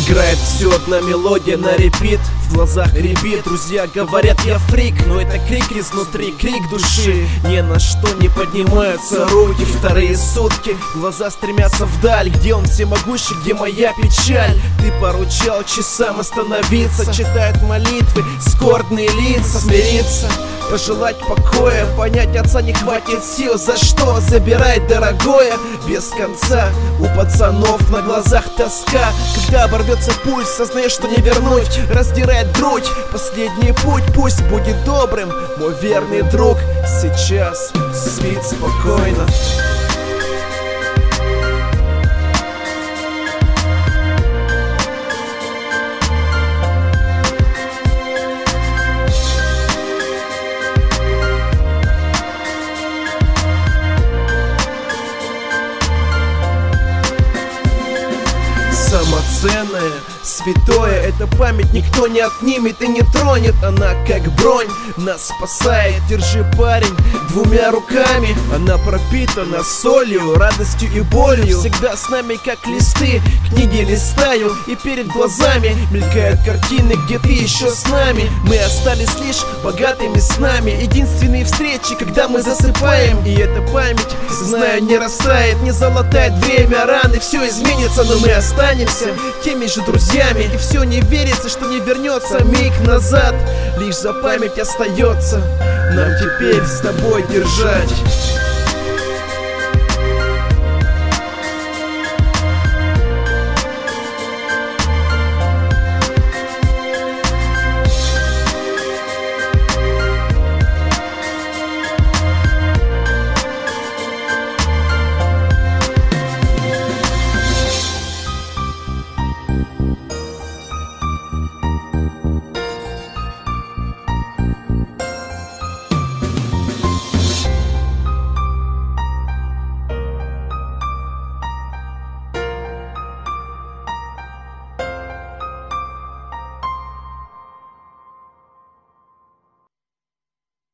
Играет все одна мелодия на репит, в глазах рябит. Друзья говорят, я фрик, но это крик изнутри, крик души. Ни на что не поднимаются руки. Вторые сутки, глаза стремятся вдаль. Где он всемогущий, где моя печаль? Ты поручал часам остановиться. Читают молитвы, скорбные лица. Смириться, пожелать покоя, понять отца не хватит сил. За что забирать дорогое? Без конца у пацанов на глазах тоска. Когда оборвется пульс, сознаешь, что не вернуть. Раздирает грудь, последний путь. Пусть будет добрым, мой верный друг. Сейчас спит спокойно. Самоценное, святое, эта память никто не отнимет и не тронет. Она как бронь нас спасает. Держи, парень, двумя руками. Она пропитана солью, радостью и болью. Всегда с нами как листы, книги листаю, и перед глазами мелькают картины, где ты еще с нами. Мы остались лишь богатыми снами. Единственные встречи, когда мы засыпаем. И эта память, знаю, не растает, не залатает время раны. Все изменится, но мы останемся теми же друзьями. И все не верится, что не вернется миг назад. Лишь за память остается нам теперь с тобой держать.